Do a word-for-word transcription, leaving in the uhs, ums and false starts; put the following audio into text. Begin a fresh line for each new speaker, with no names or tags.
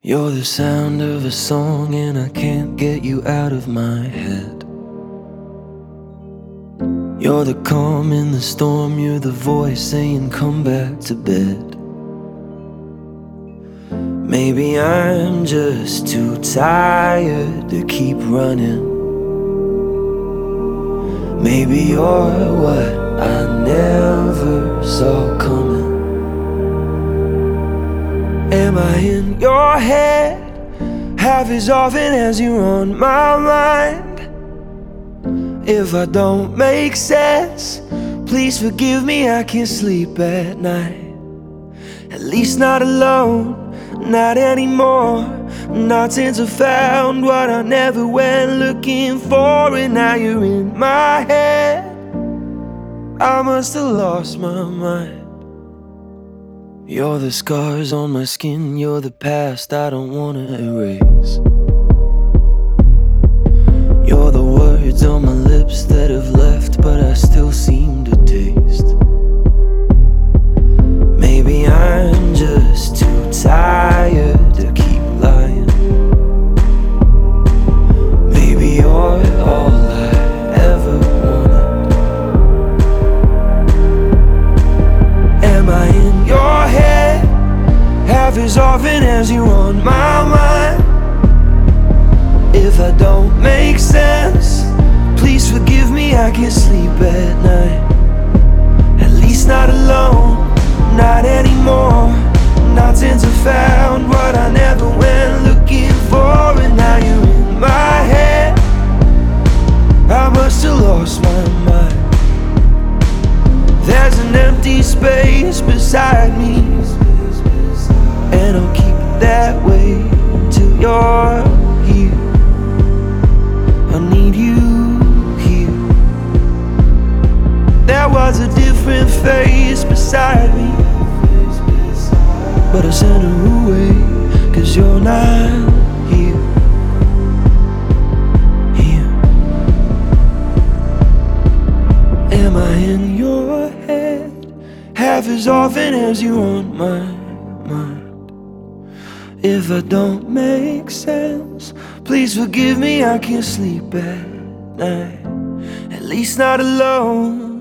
You're the sound of a song and I can't get you out of my head. You're the calm in the storm, you're the voice saying come back to bed. Maybe I'm just too tired to keep running. Maybe you're what I never saw coming. Am I in your head half as often as you're on my mind? If I don't make sense, please forgive me, I can't sleep at night. At least not alone, not anymore. Not since I found what I never went looking for. And now you're in my head, I must have lost my mind. You're the scars on my skin, you're the past I don't wanna erase. You're the words on my lips that have left but I still seem to taste. Maybe I'm just too tired to keep lying. Maybe you're all I ever wanted. Am I in your head half as often as you're on my mind? If I don't make sense, please forgive me, I can't sleep at night. At least not alone, not anymore. Not since I found what I never went looking for. And now you're in my head, I must have lost my mind. There's an empty space beside me, and I'll keep it that way until you're here. I need you here. There was a different face beside me, but I sent her away, cause you're not here. Here. Am I in your head half as often as you're on my mind? If I don't make sense, please forgive me, I can't sleep at night. At least not alone.